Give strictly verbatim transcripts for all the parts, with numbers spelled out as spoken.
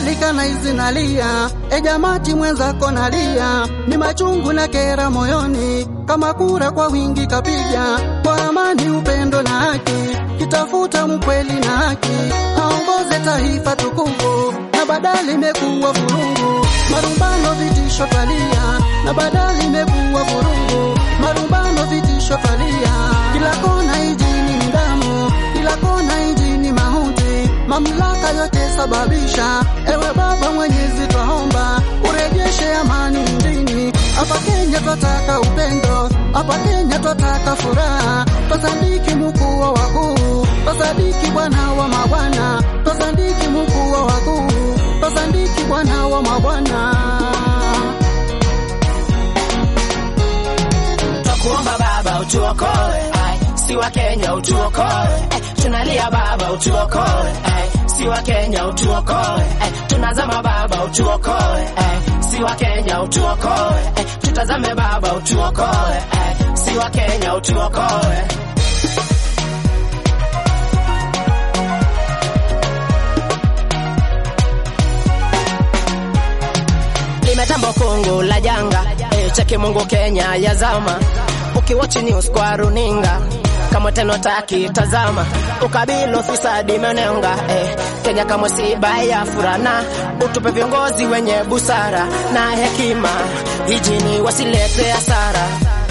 kadhalika na hizi nalia, e jamati mwenzako nalia, ni machungu na kera moyoni, kama kura kwa wingi kapiga, kwa amani upendo na haki, kitafuta mkweli na haki, aongoze taifa tukufu, na badali imekuwa vurugu, marumbano vitisho talia, na badali imekuwa vurugu, marumbano vitisho talia, kila kona injini ndamu, kila kona injini mahuti, mamlaka yote sababisha, ewe Baba Mwenyezi twaomba, urejeshe amani nchini, hapa Kenya twataka upendo, hapa Kenya twataka furaha, twasadiki mkuu wa wakuu, twasadiki Bwana wa mabwana, twasadiki mkuu wa wakuu, twasadiki Bwana wa mabwana. Twakuomba Baba utuokoe, si wa Kenya utuokoe, eh, tunalia Baba utuokoe, eh, si wa Kenya utuokoe, eh, tunazama Baba utuokoe, eh, si wa Kenya utuokoe, eh, tutazame Baba utuokoe, eh, si wa Kenya utuokoe. Limetambo Kongo la janga, eh, cheki Mungu Kenya yazama, ukiwatch news kwa runinga kama teno taki tazama, ukabila ufisadi menenga, eh, Kenya kama si baya furana, utupe viongozi wenye busara na hekima, hijini wasilete hasara,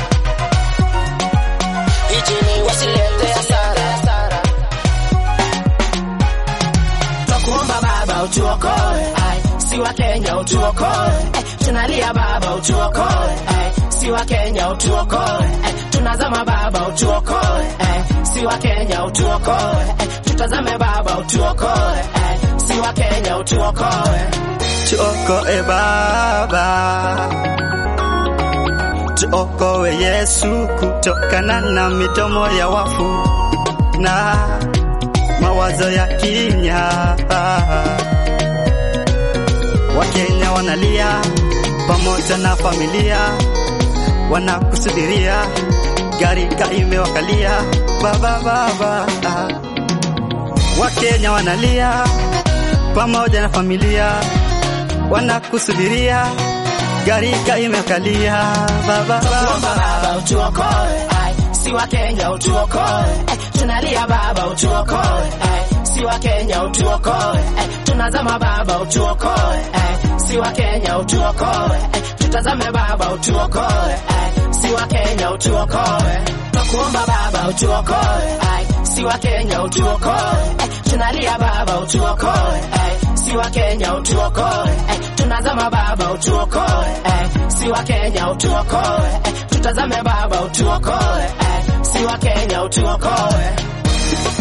hijini wasilete hasara. Twakuomba Baba utuokoe, ai, si wa Kenya utuokoe, eh, tunalia Baba utuokoe, eh, si wa Kenya utuokoe, eh, tunazama Baba utuokoe, eh, si wa Kenya utuokoe, eh, tutazame Baba utuokoe, eh, si wa Kenya utuokoe. Tuokoe Baba, tuokoe Yesu kutokana na midomo ya wafu na mawazo ya kinya. Wakenya wanalia pamoja na familia, wanakusudiria, gari kaime wakalia, baba baba. Wakenya wanalia pamoja na familia, wanakusudiria, gari kaime wakalia, baba baba. Baba utuokoe, ai, si wa Kenya utuokoe, eh, tunalia Baba utuokoe, eh, si wa Kenya utuokoe, eh, tunazama Baba utuokoe, eh, si wa Kenya utuokoe, eh, tutazame Baba utuokoe, eh, si wa Kenya utuokoe. Twakuomba Baba utuokoe, ai, si wa Kenya utuokoe, eh, tunalia Baba utuokoe, eh, si wa Kenya utuokoe, eh, tunazama Baba utuokoe, eh, si wa Kenya utuokoe, eh, tutazame Baba utuokoe, eh, si wa Kenya utuokoe.